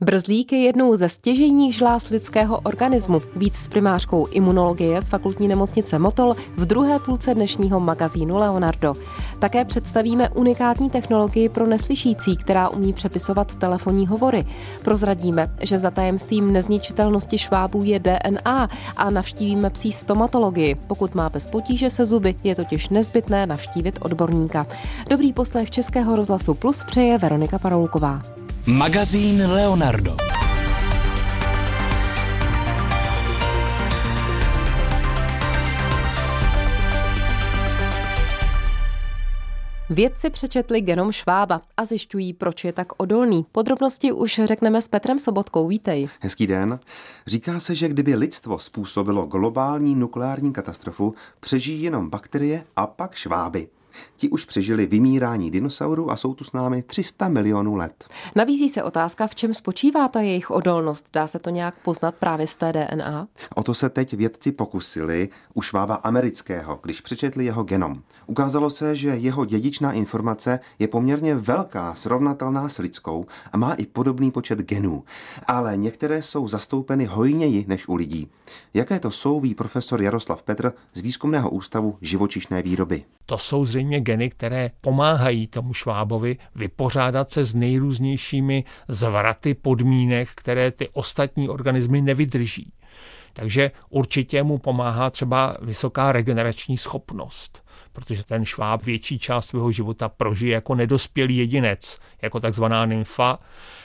Brzlík je jednou ze stěžejních žláz lidského organismu. Víc s primářkou imunologie z fakultní nemocnice Motol v druhé půlce dnešního magazínu Leonardo. Také představíme unikátní technologii pro neslyšící, která umí přepisovat telefonní hovory. Prozradíme, že za tajemstvím nezničitelnosti švábů je DNA a navštívíme psí stomatologii. Pokud má bez potíže se zuby, je totiž nezbytné navštívit odborníka. Dobrý poslech Českého rozhlasu Plus přeje Veronika Paroulková. Magazín Leonardo. Vědci přečetli genom švába a zjišťují, proč je tak odolný. Podrobnosti už řekneme s Petrem Sobotkou. Vítej. Hezký den. Říká se, že kdyby lidstvo způsobilo globální nukleární katastrofu, přežijí jenom bakterie a pak šváby. Ti už přežili vymírání dinosaurů a jsou tu s námi 300 milionů let. Nabízí se otázka, v čem spočívá ta jejich odolnost. Dá se to nějak poznat právě z té DNA? O to se teď vědci pokusili u švába amerického, když přečetli jeho genom. Ukázalo se, že jeho dědičná informace je poměrně velká, srovnatelná s lidskou a má i podobný počet genů. Ale některé jsou zastoupeny hojněji než u lidí. Jaké to jsou, ví profesor Jaroslav Petr z Výzkumného ústavu živočišné výroby. To jsou zřejmě geny, které pomáhají tomu švábovi vypořádat se s nejrůznějšími zvraty podmínek, které ty ostatní organismy nevydrží. Takže určitě mu pomáhá třeba vysoká regenerační schopnost, protože ten šváb větší část svého života prožije jako nedospělý jedinec, jako takzvaná nymfa,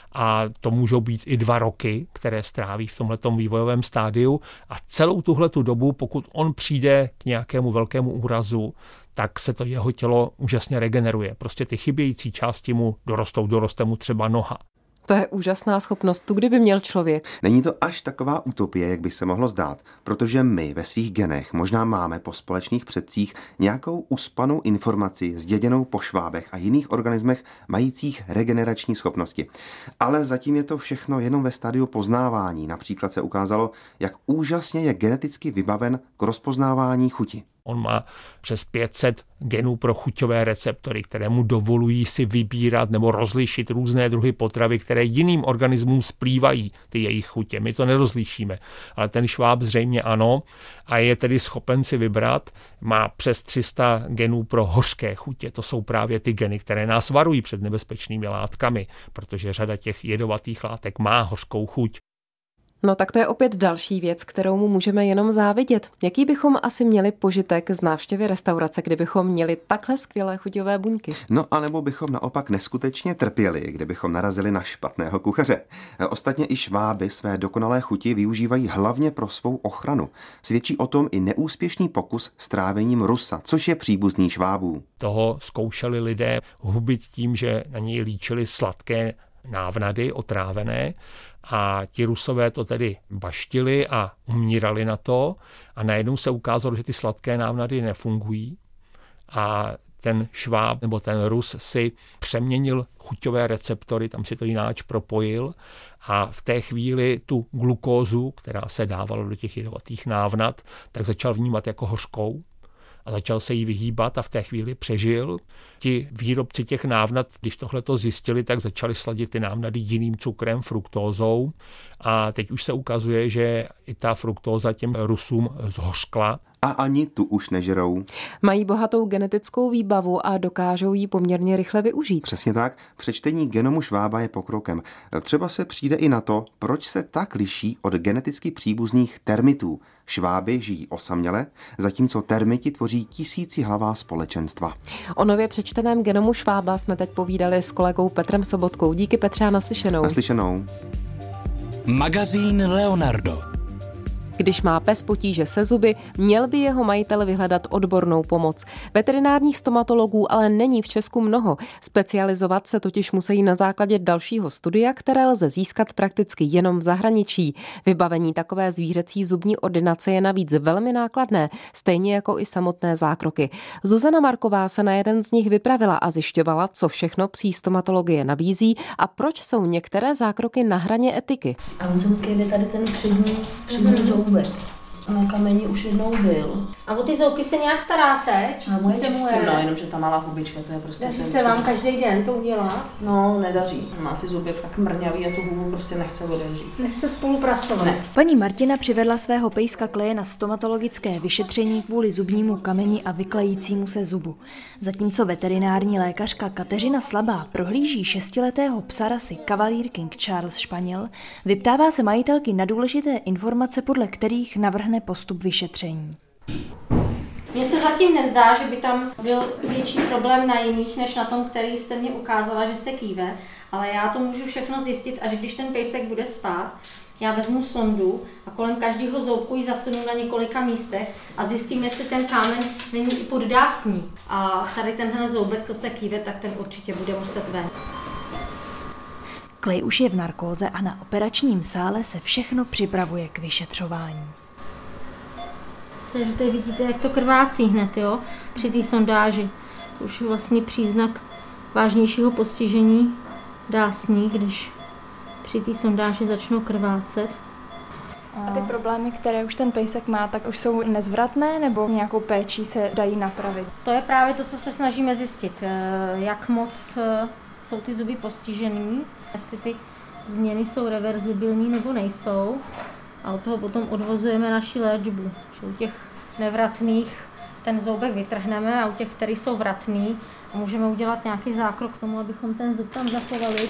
a to můžou být i 2 roky, které stráví v tomhletom vývojovém stádiu, a celou tuhletu dobu, pokud on přijde k nějakému velkému úrazu, tak se to jeho tělo úžasně regeneruje. Prostě ty chybějící části mu doroste mu třeba noha. To je úžasná schopnost, tu kdyby měl člověk. Není to až taková utopie, jak by se mohlo zdát, protože my ve svých genech možná máme po společných předcích nějakou uspanou informaci zděděnou po švábech a jiných organismech majících regenerační schopnosti. Ale zatím je to všechno jenom ve stádiu poznávání. Například se ukázalo, jak úžasně je geneticky vybaven k rozpoznávání chuti. On má přes 500 genů pro chuťové receptory, které mu dovolují si vybírat nebo rozlišit různé druhy potravy, které jiným organismům splývají ty jejich chutě. My to nerozlišíme, ale ten šváb zřejmě ano a je tedy schopen si vybrat. Má přes 300 genů pro hořké chutě. To jsou právě ty geny, které nás varují před nebezpečnými látkami, protože řada těch jedovatých látek má hořkou chuť. No tak to je opět další věc, kterou mu můžeme jenom závidět. Jaký bychom asi měli požitek z návštěvy restaurace, kdybychom měli takhle skvělé chuťové buňky? No a nebo bychom naopak neskutečně trpěli, kdybychom narazili na špatného kuchaře. Ostatně i šváby své dokonalé chuti využívají hlavně pro svou ochranu. Svědčí o tom i neúspěšný pokus s trávením rusa, což je příbuzný švábů. Toho zkoušeli lidé hubit tím, že na něj líčili sladké návnady otrávené, a ti Rusové to tedy baštili a umírali na to a najednou se ukázalo, že ty sladké návnady nefungují a ten šváb nebo ten Rus si přeměnil chuťové receptory, tam si to jináč propojil a v té chvíli tu glukózu, která se dávala do těch jedovatých návnad, tak začal vnímat jako hořkou a začal se jí vyhýbat a v té chvíli přežil. Ti výrobci těch návnad, když tohleto zjistili, tak začali sladit ty návnady jiným cukrem, fruktózou, a teď už se ukazuje, že i ta fruktóza těm Rusům zhořkla. A ani tu už nežerou. Mají bohatou genetickou výbavu a dokážou ji poměrně rychle využít. Přesně tak. Přečtení genomu švába je pokrokem. Třeba se přijde i na to, proč se tak liší od geneticky příbuzných termitů. Šváby žijí osaměle, zatímco termiti tvoří tisícihlavá společenstva. O nově přečteném genomu švába jsme teď povídali s kolegou Petrem Sobotkou. Díky, Petře, a naslyšenou. Naslyšenou. Magazín Leonardo. Když má pes potíže se zuby, měl by jeho majitel vyhledat odbornou pomoc. Veterinárních stomatologů ale není v Česku mnoho. Specializovat se totiž musí na základě dalšího studia, které lze získat prakticky jenom v zahraničí. Vybavení takové zvířecí zubní ordinace je navíc velmi nákladné, stejně jako i samotné zákroky. Zuzana Marková se na jeden z nich vypravila a zjišťovala, co všechno psí stomatologie nabízí a proč jsou některé zákroky na hraně etiky. A on se jde tady ten přední zoubek. Na Kameni už jednou byl. A o ty zoubky se nějak staráte? Moje čistím, no, jenomže ta malá hubička, to je prostě... Daří se vám každý den to udělat? No, nedaří. Má ty zuby tak mrňavý a tu hubu prostě nechce otevřít. Nechce spolupracovat? Ne. Paní Martina přivedla svého pejska Kleje na stomatologické vyšetření kvůli zubnímu kameni a vyklejícímu se zubu. Zatímco veterinární lékařka Kateřina Slabá prohlíží 6letého psa rasy Cavalier King Charles Španěl, vyptává se majitelky na důležité informace, podle kterých navrhne postup vyšetření. Mně se zatím nezdá, že by tam byl větší problém na jiných, než na tom, který jste mě ukázala, že se kýve, ale já to můžu všechno zjistit, až když ten pejsek bude spát. Já vezmu sondu a kolem každého zoubku ji zasunu na několika místech a zjistím, jestli ten kámen není i poddásní. A tady tenhle zoubek, co se kýve, tak ten určitě bude muset ven. Klej už je v narkóze a na operačním sále se všechno připravuje k vyšetřování. Takže tady vidíte, jak to krvácí hned, jo, při té sondáži. To už je vlastně příznak vážnějšího postižení dásní, když při té sondáži začnou krvácet. A ty problémy, které už ten pejsek má, tak už jsou nezvratné nebo nějakou péčí se dají napravit? To je právě to, co se snažíme zjistit, jak moc jsou ty zuby postižený, jestli ty změny jsou reverzibilní nebo nejsou. A od toho potom odvozujeme naši léčbu. Že u těch nevratných ten zoubek vytrhneme a u těch, který jsou vratný, můžeme udělat nějaký zákrok k tomu, abychom ten zub tam zachovali.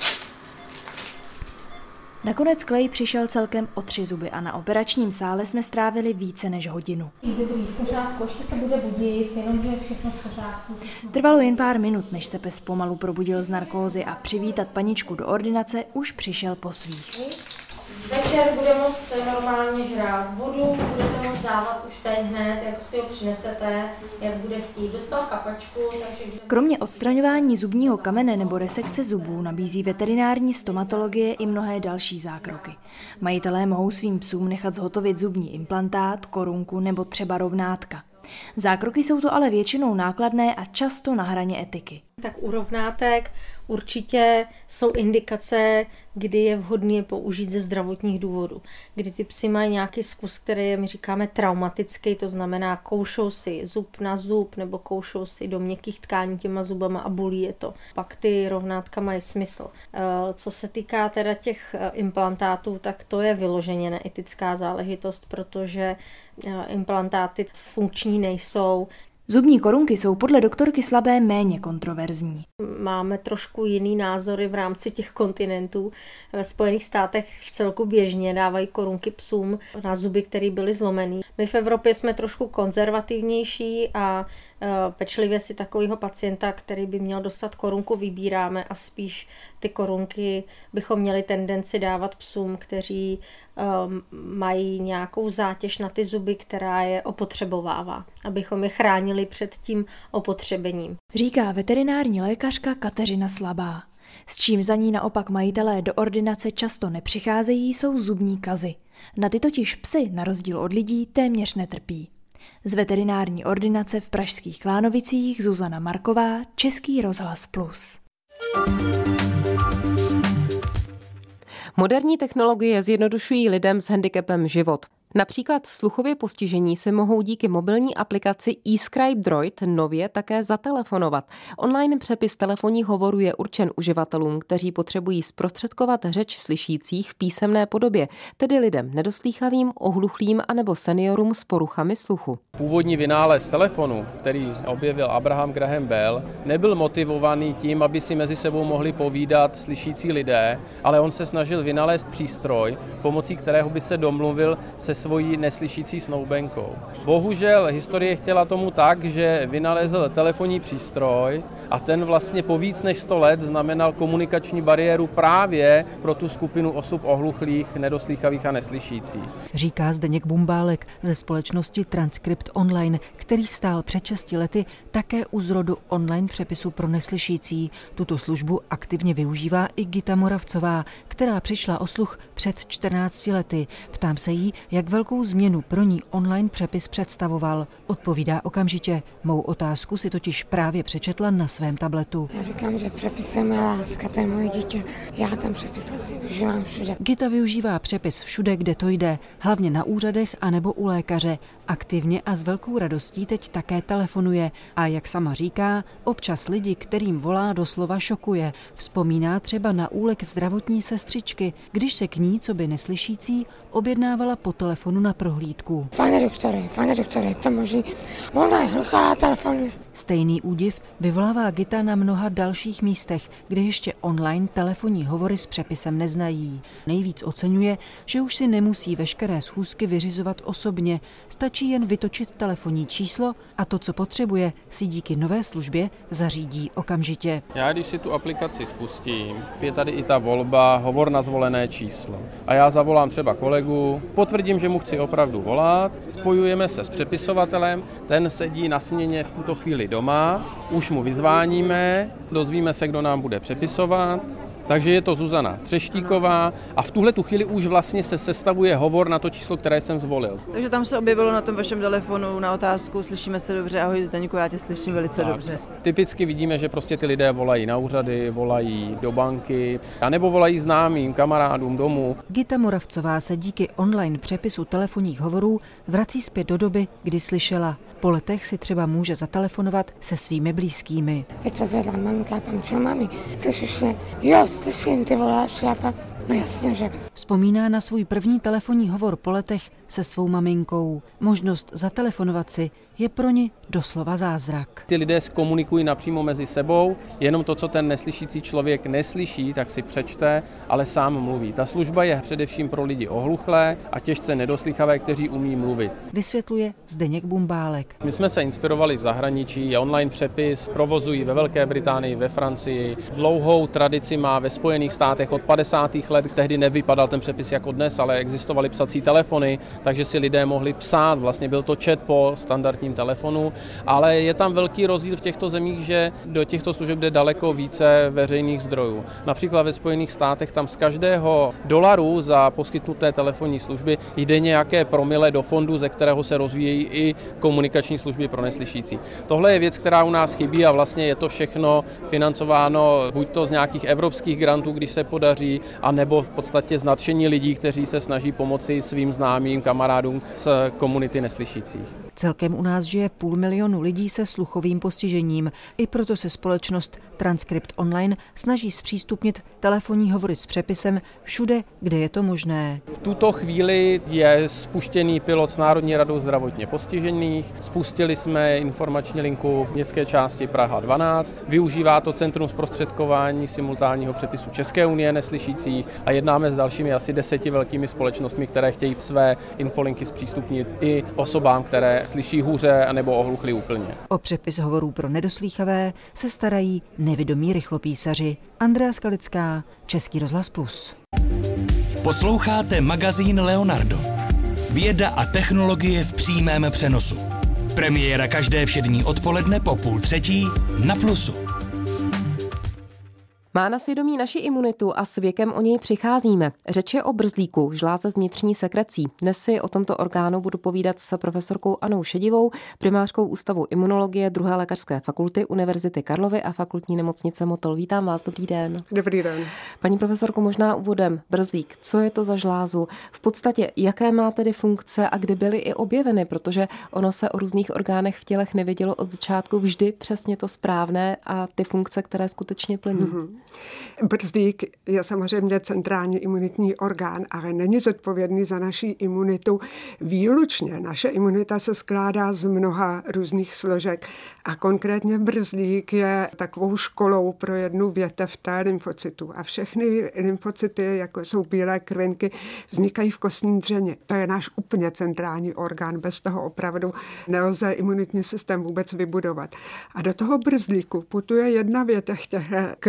Nakonec Klej přišel celkem o 3 zuby a na operačním sále jsme strávili více než hodinu. Dobrý, v pořádku, ještě se bude budit, jenomže je všechno v pořádku. Trvalo jen pár minut, než se pes pomalu probudil z narkózy a přivítat paničku do ordinace už přišel po svých. Večer bude moct normálně žrát vodu, budete moct dávat už teď hned, jak si ho přinesete, jak bude chtít. Dostal kapačku, takže... Kromě odstraňování zubního kamene nebo resekce zubů nabízí veterinární stomatologie i mnohé další zákroky. Majitelé mohou svým psům nechat zhotovit zubní implantát, korunku nebo třeba rovnátka. Zákroky jsou to ale většinou nákladné a často na hraně etiky. Tak u rovnátek určitě jsou indikace, kdy je vhodné je použít ze zdravotních důvodů. Kdy ty psy mají nějaký zkus, který je, my říkáme, traumatický, to znamená koušou si zub na zub nebo koušou si do měkkých tkání těma zubama a bolí je to. Pak ty rovnátka mají smysl. Co se týká teda těch implantátů, tak to je vyloženě neetická záležitost, protože implantáty funkční nejsou. Zubní korunky jsou podle doktorky Slabé méně kontroverzní. Máme trošku jiný názory v rámci těch kontinentů. Ve Spojených státech vcelku běžně dávají korunky psům na zuby, které byly zlomený. My v Evropě jsme trošku konzervativnější a pečlivě si takového pacienta, který by měl dostat korunku, vybíráme a spíš ty korunky bychom měli tendenci dávat psům, kteří mají nějakou zátěž na ty zuby, která je opotřebovává, abychom je chránili před tím opotřebením. Říká veterinární lékařka Kateřina Slabá. S čím za ní naopak majitelé do ordinace často nepřicházejí, jsou zubní kazy. Na ty totiž psy, na rozdíl od lidí, téměř netrpí. Z veterinární ordinace v pražských Klánovicích Zuzana Marková, Český rozhlas Plus. Moderní technologie zjednodušují lidem s handicapem život. Například sluchově postižení si mohou díky mobilní aplikaci eScribe Droid nově také zatelefonovat. Online přepis telefonních hovorů je určen uživatelům, kteří potřebují zprostředkovat řeč slyšících v písemné podobě, tedy lidem nedoslýchavým, ohluchlým anebo seniorům s poruchami sluchu. Původní vynález telefonu, který objevil Abraham Graham Bell, nebyl motivovaný tím, aby si mezi sebou mohli povídat slyšící lidé, ale on se snažil vynalézt přístroj, pomocí kterého by se domluvil se svojí neslyšící snoubenkou. Bohužel historie chtěla tomu tak, že vynalezl telefonní přístroj a ten vlastně po víc než 100 let znamenal komunikační bariéru právě pro tu skupinu osob ohluchlých, nedoslýchavých a neslyšících. Říká Zdeněk Bumbálek ze společnosti Transkript Online, který stál před 6 lety také u zrodu online přepisu pro neslyšící. Tuto službu aktivně využívá i Gita Moravcová, která přišla o sluch před 14 lety. Ptám se jí, jak Jak velkou změnu pro ní online přepis představoval, odpovídá okamžitě. Mou otázku si totiž právě přečetla na svém tabletu. Já říkám, že přepis je má láska, to je moje dítě. Já tam přepis asi využívám všude. Gita využívá přepis všude, kde to jde, hlavně na úřadech anebo u lékaře. Aktivně a s velkou radostí teď také telefonuje a jak sama říká, občas lidi, kterým volá, doslova šokuje. Vzpomíná třeba na úlek zdravotní sestřičky, když se k ní, co by neslyšící, objednávala po telefonu na prohlídku. Pane doktore, to možný. Ona je hluchá, telefonuje. Stejný údiv vyvolává Gita na mnoha dalších místech, kde ještě online telefonní hovory s přepisem neznají. Nejvíc oceňuje, že už si nemusí veškeré schůzky vyřizovat osobně, stačí jen vytočit telefonní číslo a to, co potřebuje, si díky nové službě zařídí okamžitě. Já když si tu aplikaci spustím, je tady i ta volba hovor na zvolené číslo. A já zavolám třeba kolegu, potvrdím, že mu chci opravdu volat, spojujeme se s přepisovatelem, ten sedí na směně v tuto chvíli doma, už mu vyzváníme, dozvíme se, kdo nám bude přepisovat. Takže je to Zuzana Třeštíková a v tuhle tu chvíli už vlastně se sestavuje hovor na to číslo, které jsem zvolil. Takže tam se objevilo na tom vašem telefonu na otázku, slyšíme se dobře, ahoj Zdeňku, já tě slyším velice dobře. Typicky vidíme, že prostě ty lidé volají na úřady, volají do banky, anebo volají známým, kamarádům domů. Gita Moravcová se díky online přepisu telefonních hovorů vrací zpět do doby, kdy slyšela. Po letech si třeba může zatelefonovat se svými blízkými. Teď to zvedla maminka, tam čo mami, slyšíš mě? Jo, slyším, ty voláš, šlápa. No jasně, že. Vzpomíná na svůj první telefonní hovor po letech se svou maminkou. Možnost zatelefonovat si je pro ni doslova zázrak. Ty lidé komunikují napřímo mezi sebou, jenom to, co ten neslyšící člověk neslyší, tak si přečte, ale sám mluví. Ta služba je především pro lidi ohluchlé a těžce nedoslychavé, kteří umí mluvit. Vysvětluje Zdeněk Bumbálek. My jsme se inspirovali v zahraničí, online přepis provozují ve Velké Británii, ve Francii. Dlouhou tradici má ve Spojených státech od 50. let, tehdy nevypadal ten přepis jako dnes, ale existovaly psací telefony, takže si lidé mohli psát, vlastně byl to chat po standardním telefonu, ale je tam velký rozdíl v těchto zemích, že do těchto služeb jde daleko více veřejných zdrojů. Například ve Spojených státech tam z každého $1 za poskytnuté telefonní služby jde nějaké promile do fondu, ze kterého se rozvíjejí i komunikační služby pro neslyšící. Tohle je věc, která u nás chybí a vlastně je to všechno financováno buď to z nějakých evropských grantů, když se podaří, anebo v podstatě z nadšení lidí, kteří se snaží pomoci svým známým kamarádům z komunity neslyšících. Celkem u nás žije 500 000 lidí se sluchovým postižením. I proto se společnost Transkript Online snaží zpřístupnit telefonní hovory s přepisem všude, kde je to možné. V tuto chvíli je spuštěný pilot s Národní radou zdravotně postižených. Spustili jsme informační linku městské části Praha 12. Využívá to Centrum zprostředkování simultánního přepisu České unie neslyšících a jednáme s dalšími asi 10 velkými společnostmi, které chtějí své infolinky zpřístupnit i osobám, které slyší hůře anebo ohluchlí úplně. O přepis hovorů pro nedoslýchavé se starají nevidomí rychlopísaři. Andrea Skalická, Český rozhlas Plus. Posloucháte magazín Leonardo. Věda a technologie v přímém přenosu. Premiéra každé všední odpoledne po 2:30 na Plusu. Má na svědomí naši imunitu a s věkem o něj přicházíme. Řeč je o brzlíku, žláze s vnitřní sekrecí. Dnes si o tomto orgánu budu povídat s profesorkou Annou Šedivou, primářkou Ústavu imunologie 2. lékařské fakulty Univerzity Karlovy a fakultní nemocnice Motol. Vítám vás, dobrý den. Dobrý den. Paní profesorko, možná úvodem brzlík. Co je to za žlázu? V podstatě, jaké má tedy funkce a kdy byly i objeveny, protože ono se o různých orgánech v tělech nevědělo od začátku vždy přesně to správné a ty funkce, které skutečně plní. Brzlík je samozřejmě centrální imunitní orgán, ale není zodpovědný za naši imunitu výlučně. Naše imunita se skládá z mnoha různých složek a konkrétně brzlík je takovou školou pro jednu větev té lymfocytu. A všechny lymfocyty, jako jsou bílé krvinky, vznikají v kostní dřeně. To je náš úplně centrální orgán. Bez toho opravdu nelze imunitní systém vůbec vybudovat. A do toho brzlíku putuje jedna větev těch krvinek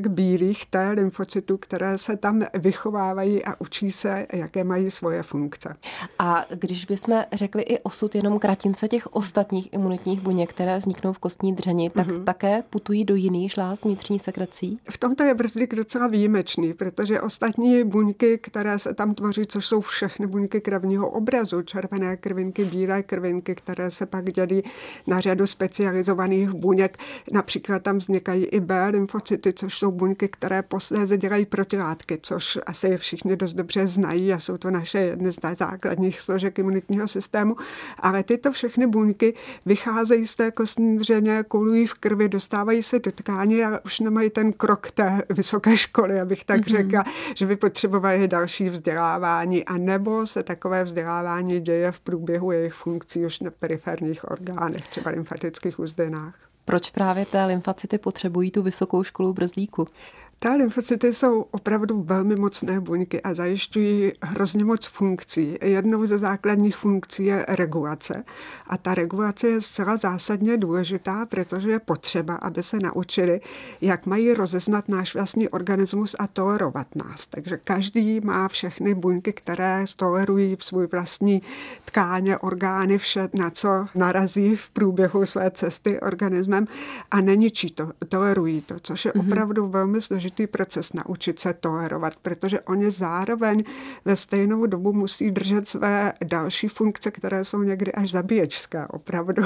bílých T lymfocytů, které se tam vychovávají a učí se, jaké mají svoje funkce. A když bychom řekli i osud jenom kratince těch ostatních imunitních buněk, které vzniknou v kostní dřeni, tak také putují do jiných žláz vnitřní sekrecí? V tomto je Brzdík docela výjimečný, protože ostatní buňky, které se tam tvoří, což jsou všechny buňky krevního obrazu, červené krvinky, bílé krvinky, které se pak dělí na řadu specializovaných buněk. Například tam vznikají i B lymfocyty, což jsou buňky, které posléze dělají protilátky, což asi všichni dost dobře znají a jsou to naše jedny z základních složek imunitního systému. Ale tyto všechny buňky vycházejí z té kostní dřeně, kolují v krvi, dostávají se do tkáně a už nemají ten krok té vysoké školy, abych tak řekla, že by potřebovali další vzdělávání, a nebo se takové vzdělávání děje v průběhu jejich funkcí už na periferních orgánech, třeba lymfatických uzlinách. Proč právě té lymfocyty potřebují tu vysokou školu Brzdíku? Ty lymfocyty jsou opravdu velmi mocné buňky a zajišťují hrozně moc funkcí. Jednou ze základních funkcí je regulace. A ta regulace je zcela zásadně důležitá, protože je potřeba, aby se naučili, jak mají rozeznat náš vlastní organismus a tolerovat nás. Takže každý má všechny buňky, které tolerují v svůj vlastní tkáně, orgány, vše, na co narazí v průběhu své cesty organismem, a neničí to, tolerují to, což je opravdu velmi složitý proces naučit se tolerovat, protože oni zároveň ve stejnou dobu musí držet své další funkce, které jsou někdy až zabíječské. Opravdu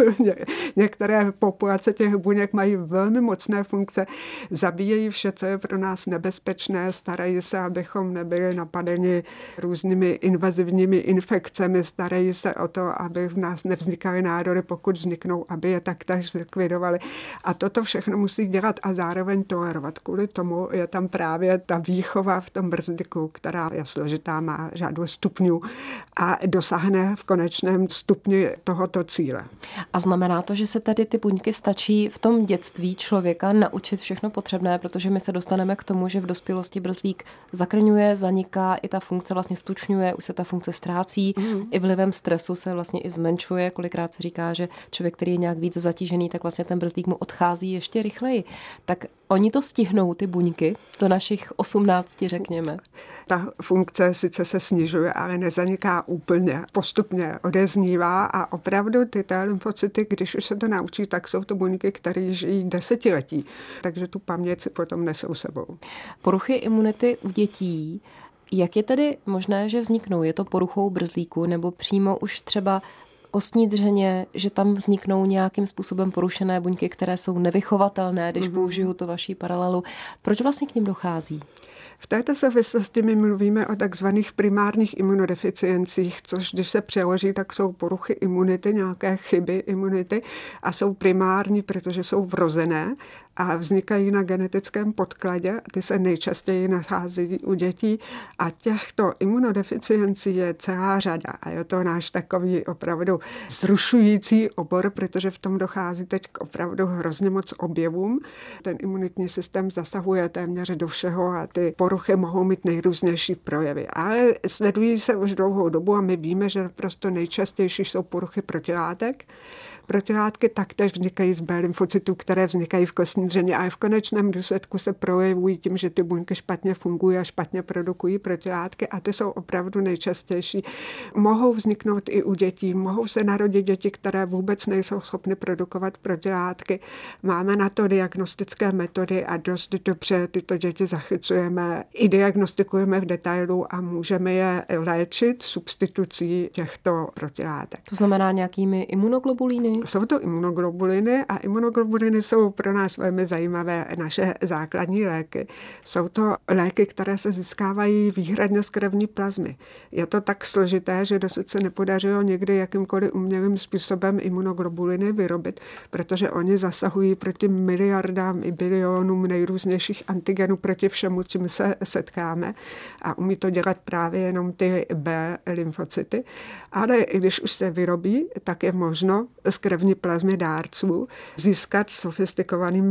některé populace těch buněk mají velmi mocné funkce, zabíjejí vše, co je pro nás nebezpečné, starají se, abychom nebyli napadeni různými invazivními infekcemi, starají se o to, aby v nás nevznikaly nádory, pokud vzniknou, aby je taktéž zlikvidovali. A toto všechno musí dělat a zároveň tolerovat. Kvůli tomu je tam právě ta výchova v tom Brzdíku, která je složitá, má řadu stupňů a dosáhne v konečném stupni tohoto cíle. A znamená to, že se tedy ty buňky stačí v tom dětství člověka naučit všechno potřebné, protože my se dostaneme k tomu, že v dospělosti Brzdík zakrňuje, zaniká, i ta funkce vlastně stučňuje, už se ta funkce ztrácí, i vlivem stresu se vlastně i zmenšuje. Kolikrát se říká, že člověk, který je nějak víc zatížený, tak vlastně ten Brzdík mu odchází ještě rychleji. Tak oni to stihnou, ty buňky, do našich 18, řekněme. Ta funkce sice se snižuje, ale nezaniká úplně. Postupně odeznívá a opravdu ty lymfocyty, když už se to naučí, tak jsou to buňky, které žijí desetiletí. Takže tu paměť si potom nesou sebou. Poruchy imunity u dětí, jak je tedy možné, že vzniknou? Je to poruchou Brzdíku nebo přímo už třeba kostní dřeně, že tam vzniknou nějakým způsobem porušené buňky, které jsou nevychovatelné, když použiju to vaší paralelu. Proč vlastně k nim dochází? V této souvislosti my mluvíme o takzvaných primárních imunodeficiencích, což když se přeloží, tak jsou poruchy imunity, nějaké chyby imunity a jsou primární, protože jsou vrozené a vznikají na genetickém podkladě. Ty se nejčastěji nachází u dětí a těchto imunodeficiencí je celá řada a je to náš takový opravdu zrušující obor, protože v tom dochází teď k opravdu hrozně moc objevům. Ten imunitní systém zasahuje téměř do všeho a ty poruchy mohou mít nejrůznější projevy. Ale sledují se už dlouhou dobu a my víme, že prostě nejčastější jsou poruchy protilátek. Protilátky taktéž vznikají z B lymfocytů, které vznikají v kostní dřeně, ale v konečném důsledku se projevují tím, že ty buňky špatně fungují a špatně produkují protilátky a ty jsou opravdu nejčastější. Mohou vzniknout i u dětí, mohou se narodit děti, které vůbec nejsou schopny produkovat protilátky. Máme na to diagnostické metody a dost dobře tyto děti zachycujeme i diagnostikujeme v detailu a můžeme je léčit substitucí těchto protilátek. To znamená nějakými imunoglobulíny? Jsou to imunoglobuliny a imunoglobuliny jsou pro nás velmi zajímavé naše základní léky. Jsou to léky, které se získávají výhradně z krevní plazmy. Je to tak složité, že dosud se nepodařilo někdy jakýmkoliv umělým způsobem imunoglobuliny vyrobit, protože oni zasahují proti miliardám i bilionům nejrůznějších antigenů proti všemu, čím se setkáme a umí to dělat právě jenom ty B lymfocyty. Ale i když už se vyrobí, tak je možno z krevní plazmy dárců získat sofistikovanými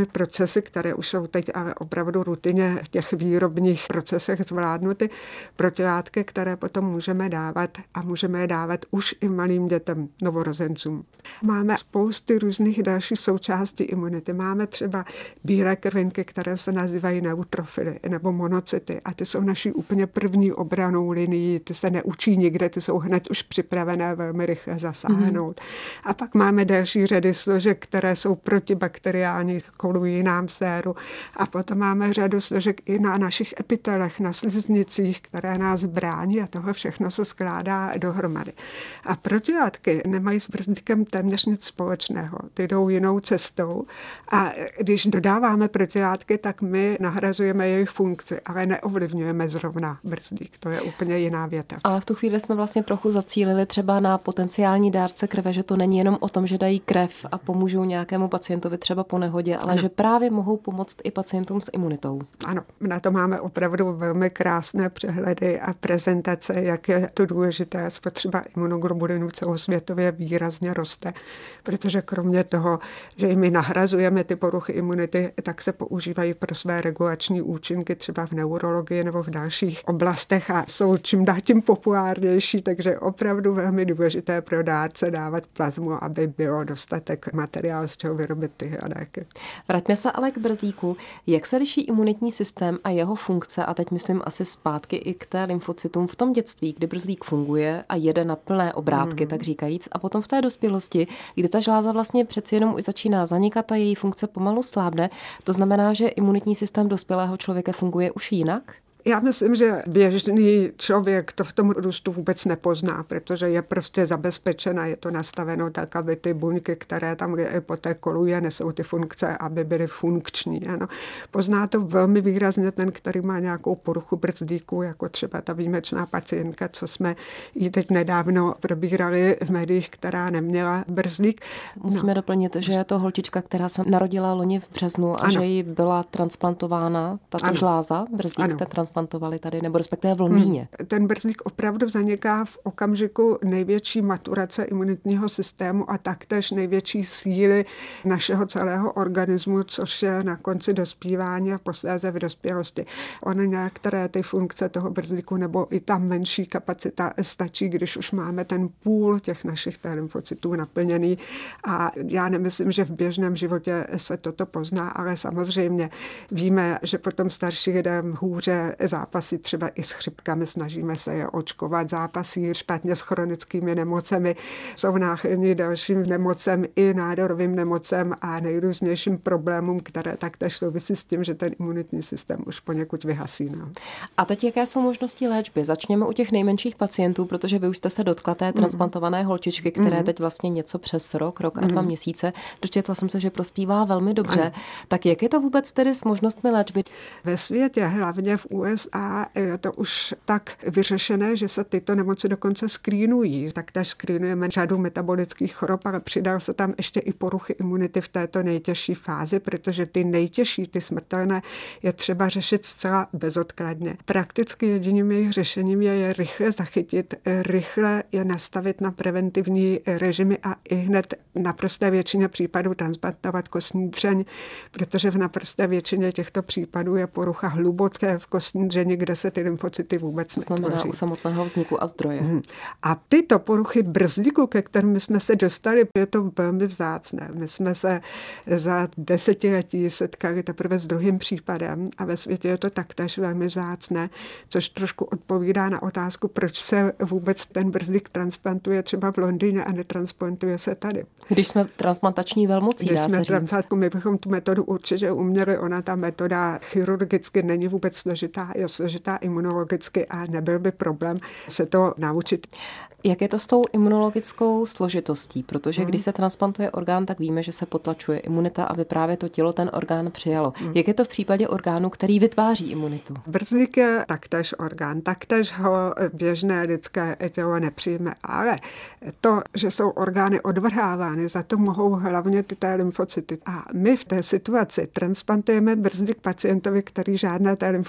procesy, které už jsou teď ale opravdu rutině v těch výrobních procesech zvládnuty, protilátky, které potom můžeme dávat a můžeme je dávat už i malým dětem, novorozencům. Máme spousty různých dalších součástí imunity. Máme třeba bílé krvinky, které se nazývají neutrofily nebo monocyty a ty jsou naší úplně první obranou linií, ty se neučí nikde, ty jsou hned už připravené velmi rychle zasáhnout. A pak máme další řady složek, které jsou protibakteriální, kolují nám séru. A potom máme řadu složek i na našich epitelech, na sliznicích, které nás brání a toho všechno se skládá dohromady. A protilátky nemají s brzdikem téměř nic společného. Ty jdou jinou cestou a když dodáváme protilátky, tak my nahrazujeme jejich funkci, ale neovlivňujeme zrovna brzdík. To je úplně jiná věta. Ale v tu chvíli jsme vlastně trochu zacílili třeba na potenciální dárce krve, že to není jenom o tom, že dají krev a pomůžou nějakému pacientovi třeba po nehodě, ale že právě mohou pomoct i pacientům s imunitou. Ano, na to máme opravdu velmi krásné přehledy a prezentace, jak je to důležité. Spotřeba imunoglobulinů celosvětově výrazně roste, protože kromě toho, že jimi nahrazujeme ty poruchy imunity, tak se používají pro své regulační účinky třeba v neurologii nebo v dalších oblastech a jsou čím dál tím populárnější, takže opravdu velmi důležité pro dárce dávat plazmu, aby bylo dostatek materiálu, z čeho vyrobit ty léky. Vraťme se ale k brzdíku. Jak se liší imunitní systém a jeho funkce, a teď myslím asi zpátky i k té lymfocytům v tom dětství, kdy brzdík funguje a jede na plné obrátky, tak říkajíc, a potom v té dospělosti, kdy ta žláza vlastně přeci jenom už začíná zanikat a její funkce pomalu slábne. To znamená, že imunitní systém dospělého člověka funguje už jinak? Já myslím, že běžný člověk to v tom růstu vůbec nepozná, protože je prostě zabezpečena, je to nastaveno tak, aby ty buňky, které tam poté koluje, nesou ty funkce, aby byly funkční. Ano. Pozná to velmi výrazně ten, který má nějakou poruchu brzdíku, jako třeba ta výjimečná pacientka, co jsme ji teď nedávno probírali v médiích, která neměla brzdík. Musíme doplnit, že je to holčička, která se narodila loni v březnu a že jí byla transplantována tato žláza. Brzdík jste transplantovali tady, nebo respektive v Londýně. Ten brzdík opravdu zaniká v okamžiku největší maturace imunitního systému a taktéž největší síly našeho celého organismu, což je na konci dospívání a posléze v dospělosti. Ony některé ty funkce toho brzdíku nebo i ta menší kapacita stačí, když už máme ten půl těch našich lymfocytů naplněný a já nemyslím, že v běžném životě se toto pozná, ale samozřejmě víme, že potom starší lidem hůře zápasí třeba i s chřipkami, snažíme se je očkovat, zápasí špatně s chronickými nemocemi, jsou náchylní dalším nemocem i nádorovým nemocem a nejrůznějším problémům, které taktéž souvisí s tím, že ten imunitní systém už poněkud vyhasí. No. A teď jaké jsou možnosti léčby? Začněme u těch nejmenších pacientů, protože vy už jste se dotkla té transplantované holčičky, které teď vlastně něco přes rok a 2 měsíce. Dočetla jsem se, že prospívá velmi dobře. Tak jak je to vůbec tedy s možnostmi léčby? Ve světě, hlavně v USA, je to už tak vyřešené, že se tyto nemoci dokonce skrýnují. Taktéž skrýnujeme řadu metabolických chorob, ale přidal se tam ještě i poruchy imunity v této nejtěžší fázi, protože ty nejtěžší, ty smrtelné, je třeba řešit zcela bezodkladně. Prakticky jediným jejich řešením je rychle zachytit, rychle je nastavit na preventivní režimy a i hned v naprosté většině případů transplantovat kostní dřeň, protože v naprosté většině těchto případů je porucha hluboké v kostní dřeni, kde se ty lymfocyty vůbec netvoří. To znamená u samotného vzniku a zdroje. A tyto poruchy brzdíku, ke kterým jsme se dostali, je to velmi vzácné. My jsme se za desetiletí setkali teprve s druhým případem a ve světě je to taktéž velmi vzácné, což trošku odpovídá na otázku, proč se vůbec ten brzdík transplantuje třeba v Londýně a netransplantuje se tady. Když jsme transplantační velmocí, dá se říct. My bychom tu metodu určitě uměli, ona ta metoda chirurgicky není vůbec složitá, je složitá imunologicky a nebyl by problém se to naučit. Jak je to s tou imunologickou složitostí? Protože když se transplantuje orgán, tak víme, že se potlačuje imunita, aby právě to tělo ten orgán přijalo. Jak je to v případě orgánu, který vytváří imunitu? Brzdík je taktéž orgán, taktéž ho běžné lidské tělo nepřijme, ale to, že jsou orgány odvrhávány, za to mohou hlavně ty lymfocyty. A my v té situaci transplantujeme brzdík pacientovi, který žádné lymfocyty nemá.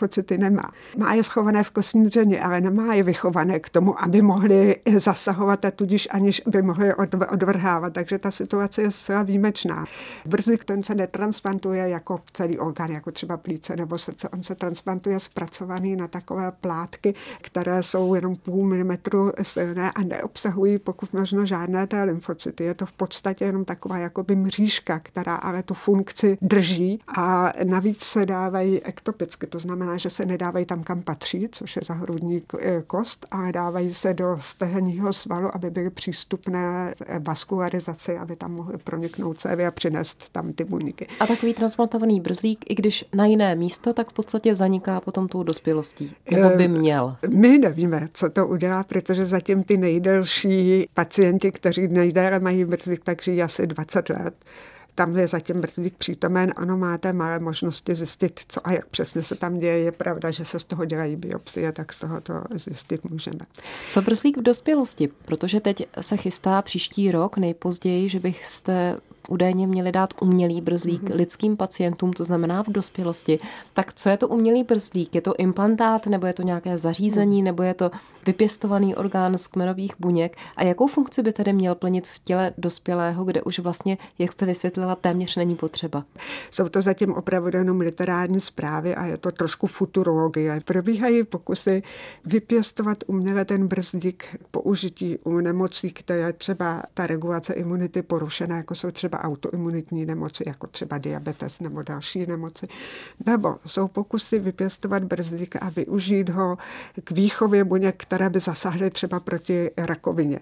nemá. Má je schované v kostní dřeně, ale nemá je vychované k tomu, aby mohli zasahovat a tudíž aniž by mohli odvrhávat. Takže ta situace je zcela výjimečná. Brzlík ten se netransplantuje jako celý orgán, jako třeba plíce nebo srdce. On se transplantuje zpracovaný na takové plátky, které jsou jenom půl milimetru silné a neobsahují pokud možno žádné té lymfocyty. Je to v podstatě jenom taková jakoby mřížka, která ale tu funkci drží a navíc se dávají ektopicky. To znamená, že se nedávají tam, kam patří, což je za hrudní kost, ale dávají se do stehenního svalu, aby byly přístupné vaskularizaci, aby tam mohly proniknout cévy a přinést tam ty buňky. A takový transplantovaný brzlík, i když na jiné místo, tak v podstatě zaniká potom tou dospělostí. Nebo by měl? My nevíme, co to udělá, protože zatím ty nejdelší pacienti, kteří nejdéle mají brzlík, tak žijí asi 20 let. Tam je zatím brzlík přítomen, ano, máte malé možnosti zjistit, co a jak přesně se tam děje. Je pravda, že se z toho dělají biopsie, tak z toho to zjistit můžeme. Co brzlík v dospělosti? Protože teď se chystá příští rok nejpozději, že byste údajně měli dát umělý brzlík lidským pacientům, to znamená v dospělosti. Tak co je to umělý brzlík? Je to implantát, nebo je to nějaké zařízení, nebo je to vypěstovaný orgán z kmenových buněk? A jakou funkci by tedy měl plnit v těle dospělého, kde už vlastně, jak jste vysvětlila, téměř není potřeba? Jsou to zatím opravdu jenom literární zprávy a je to trošku futurologie. Probíhají pokusy vypěstovat uměle ten brzlík použití u nemocí, které třeba ta regulace imunity porušená, jako jsou třeba autoimunitní nemoci, jako třeba diabetes nebo další nemoci. Nebo jsou pokusy vypěstovat brzlík a využít ho k výchově buněk, které by zasáhly třeba proti rakovině.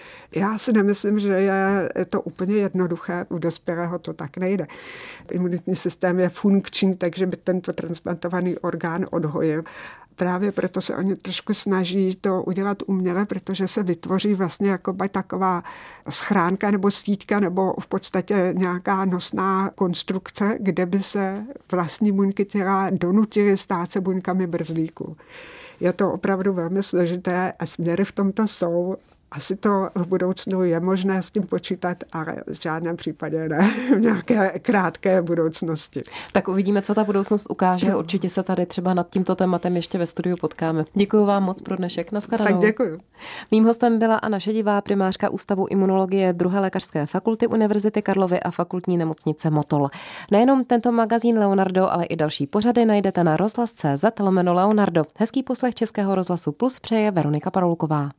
Já si nemyslím, že je to úplně jednoduché. U dospělého to tak nejde. Imunitní systém je funkční, takže by tento transplantovaný orgán odhojil. Právě proto se oni trošku snaží to udělat uměle, protože se vytvoří vlastně jako taková schránka nebo síťka nebo v podstatě nějaká nosná konstrukce, kde by se vlastní buňky těla donutily stát se buňkami brzlíku. Je to opravdu velmi složité a směry v tomto jsou. Asi to v budoucnu je možné s tím počítat, ale v žádném případě ne v nějaké krátké budoucnosti. Tak uvidíme, co ta budoucnost ukáže. Určitě se tady třeba nad tímto tématem ještě ve studiu potkáme. Děkuji vám moc pro dnešek. Nashledanou. Tak děkuji. Mým hostem byla Anna Šedivá, primářka Ústavu imunologie 2. lékařské fakulty Univerzity Karlovy a fakultní nemocnice Motol. Nejenom tento magazín Leonardo, ale i další pořady najdete na rozhlas.cz/Leonardo. Hezký poslech Českého rozhlasu Plus přeje Veronika Parolková.